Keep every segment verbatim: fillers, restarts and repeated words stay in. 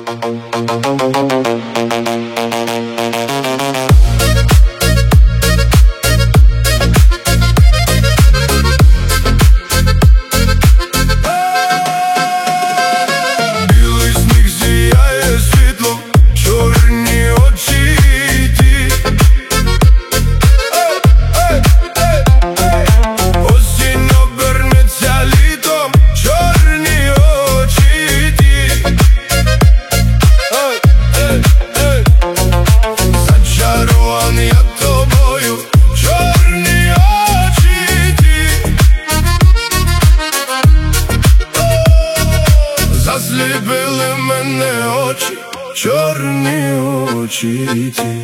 Злюбили мене очі, чорні очі ті,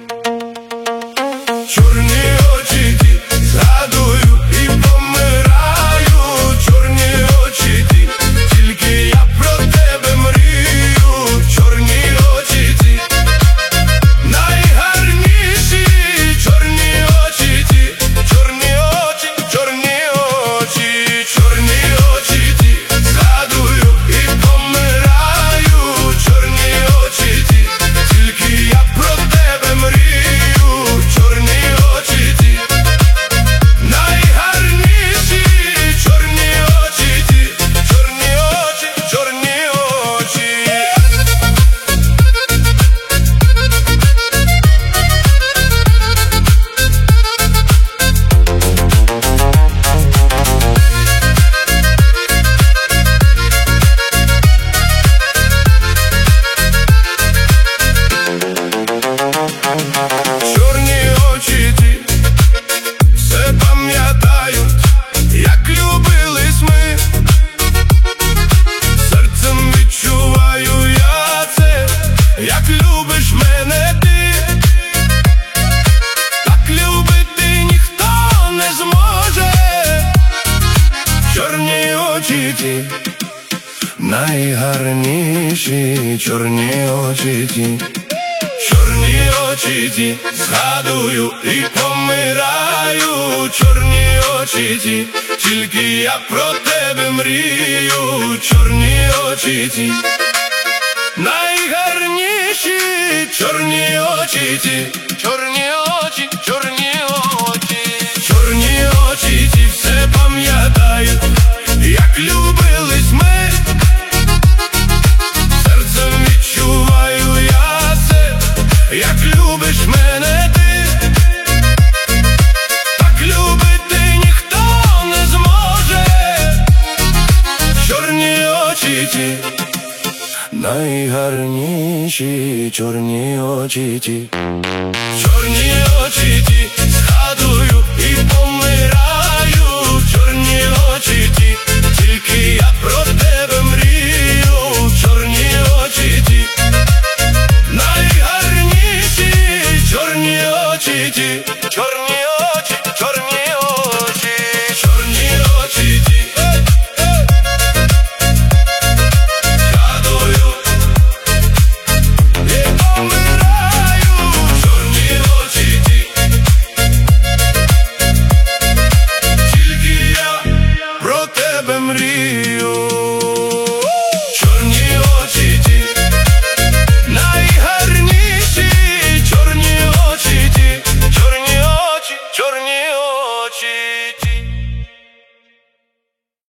чорні очі ті, згадую і помираю, чорні очі ті, тільки я про тебе мрію, чорні очі ті, найгарніші, чорні очі ті, чорні очі, чорні очі, чорні очі ті, згадую і помираю, чорні очі ті, тільки я про тебе мрію, чорні очі ті, найгарніші, чорні очі ті, чорні очі, чорні очі. Чорні очі ті все пам'ятають, як любились ми, серцем відчуваю я це, як любиш мене ти, так любити ніхто не зможе, чорні очі ті, найгарніші, чорні очі ті, чорні очі ті, згадую і помираю, чорні очі ті, тільки я про тебе мрію, чорні очі ті, найгарніші, чорні очі ті, чорні очі, чорні очі, чорні очі ті все пам'ятають, як любились ми, серцем відчуваю я це, як любиш мене ти, так любити ніхто не зможе, чорні очі ті, найгарніші, чорні очі ті, чорні очі ті.